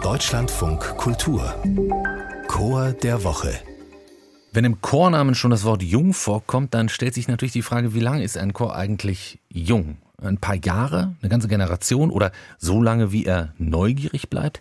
Deutschlandfunk Kultur Chor der Woche. Wenn im Chornamen schon das Wort jung vorkommt, dann stellt sich natürlich die Frage, wie lange ist ein Chor eigentlich jung? Ein paar Jahre, eine ganze Generation oder so lange, wie er neugierig bleibt?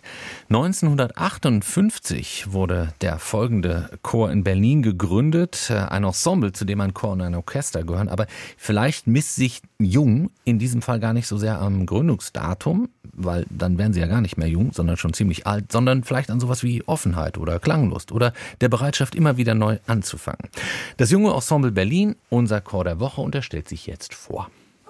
1958 wurde der folgende Chor in Berlin gegründet. Ein Ensemble, zu dem ein Chor und ein Orchester gehören. Aber vielleicht misst sich jung in diesem Fall gar nicht so sehr am Gründungsdatum, weil dann wären sie ja gar nicht mehr jung, sondern schon ziemlich alt, sondern vielleicht an sowas wie Offenheit oder Klanglust oder der Bereitschaft, immer wieder neu anzufangen. Das junge Ensemble Berlin, unser Chor der Woche, und er stellt sich jetzt vor.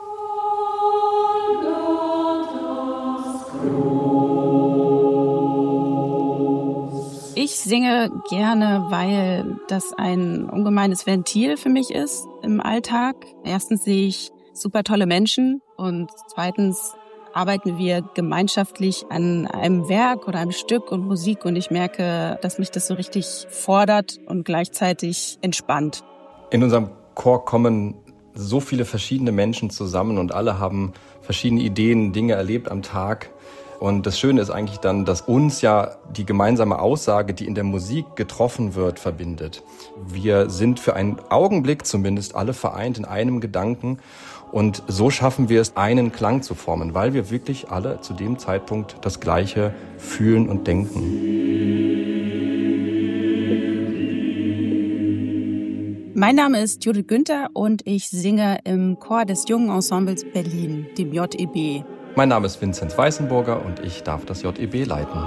Ich singe gerne, weil das ein ungemeines Ventil für mich ist im Alltag. Erstens sehe ich super tolle Menschen und zweitens arbeiten wir gemeinschaftlich an einem Werk oder einem Stück und Musik und ich merke, dass mich das so richtig fordert und gleichzeitig entspannt. In unserem Chor kommen so viele verschiedene Menschen zusammen und alle haben verschiedene Ideen, Dinge erlebt am Tag. Und das Schöne ist eigentlich dann, dass uns ja die gemeinsame Aussage, die in der Musik getroffen wird, verbindet. Wir sind für einen Augenblick zumindest alle vereint in einem Gedanken und so schaffen wir es, einen Klang zu formen, weil wir wirklich alle zu dem Zeitpunkt das Gleiche fühlen und denken. Mein Name ist Judith Günther und ich singe im Chor des Jungen Ensembles Berlin, dem JEB. Mein Name ist Vinzenz Weißenburger und ich darf das JEB leiten.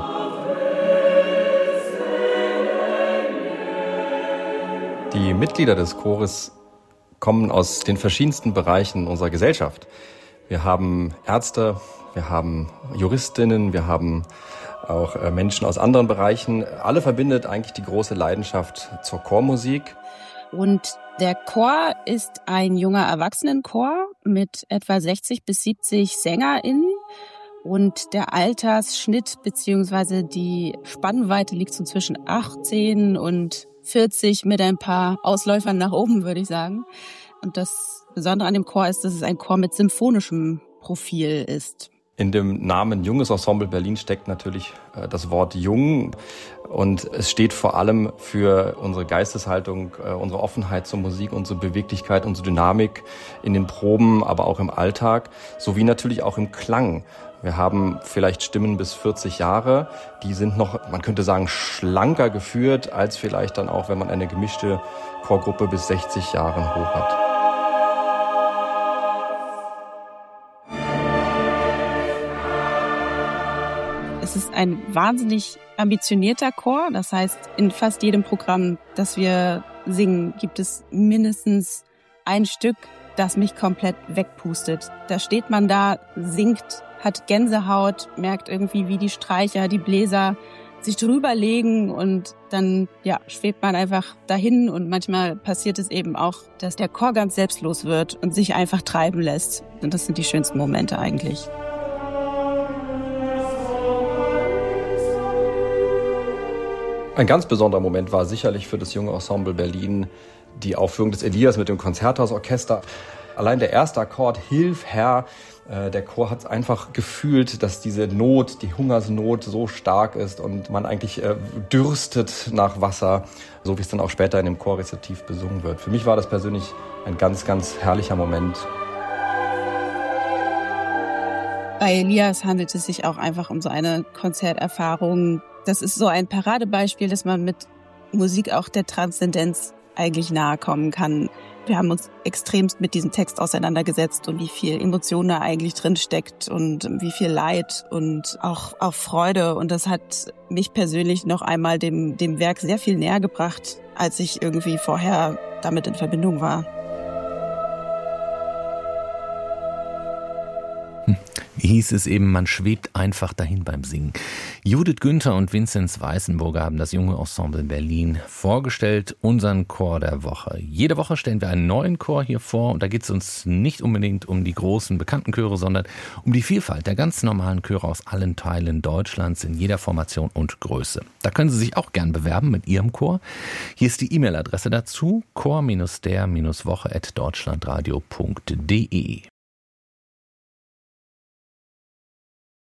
Die Mitglieder des Chores kommen aus den verschiedensten Bereichen unserer Gesellschaft. Wir haben Ärzte, wir haben Juristinnen, wir haben auch Menschen aus anderen Bereichen. Alle verbindet eigentlich die große Leidenschaft zur Chormusik. Und der Chor ist ein junger Erwachsenenchor mit etwa 60 bis 70 SängerInnen. Und der Altersschnitt bzw. die Spannweite liegt so zwischen 18 und 40 mit ein paar Ausläufern nach oben, würde ich sagen. Und das Besondere an dem Chor ist, dass es ein Chor mit symphonischem Profil ist. In dem Namen Junges Ensemble Berlin steckt natürlich das Wort jung und es steht vor allem für unsere Geisteshaltung, unsere Offenheit zur Musik, unsere Beweglichkeit, unsere Dynamik in den Proben, aber auch im Alltag, sowie natürlich auch im Klang. Wir haben vielleicht Stimmen bis 40 Jahre, die sind noch, man könnte sagen, schlanker geführt, als vielleicht dann auch, wenn man eine gemischte Chorgruppe bis 60 Jahren hoch hat. Es ist ein wahnsinnig ambitionierter Chor. Das heißt, in fast jedem Programm, das wir singen, gibt es mindestens ein Stück, das mich komplett wegpustet. Da steht man da, singt, hat Gänsehaut, merkt irgendwie, wie die Streicher, die Bläser sich drüber legen und dann schwebt man einfach dahin und manchmal passiert es eben auch, dass der Chor ganz selbstlos wird und sich einfach treiben lässt. Und das sind die schönsten Momente eigentlich. Ein ganz besonderer Moment war sicherlich für das junge Ensemble Berlin die Aufführung des Elias mit dem Konzerthausorchester. Allein der erste Akkord, Hilf Herr, der Chor hat einfach gefühlt, dass diese Not, die Hungersnot so stark ist und man eigentlich dürstet nach Wasser, so wie es dann auch später in dem Chorrezitativ besungen wird. Für mich war das persönlich ein ganz, ganz herrlicher Moment. Bei Elias handelt es sich auch einfach um so eine Konzerterfahrung. Das ist so ein Paradebeispiel, dass man mit Musik auch der Transzendenz eigentlich nahe kommen kann. Wir haben uns extremst mit diesem Text auseinandergesetzt und wie viel Emotion da eigentlich drin steckt und wie viel Leid und auch Freude. Und das hat mich persönlich noch einmal dem Werk sehr viel näher gebracht, als ich irgendwie vorher damit in Verbindung war. Hieß es eben, man schwebt einfach dahin beim Singen. Judith Günther und Vinzenz Weißenburger haben das junge Ensemble Berlin vorgestellt, unseren Chor der Woche. Jede Woche stellen wir einen neuen Chor hier vor und da geht es uns nicht unbedingt um die großen bekannten Chöre, sondern um die Vielfalt der ganz normalen Chöre aus allen Teilen Deutschlands in jeder Formation und Größe. Da können Sie sich auch gern bewerben mit Ihrem Chor. Hier ist die E-Mail-Adresse dazu, chor-der-woche@deutschlandradio.de.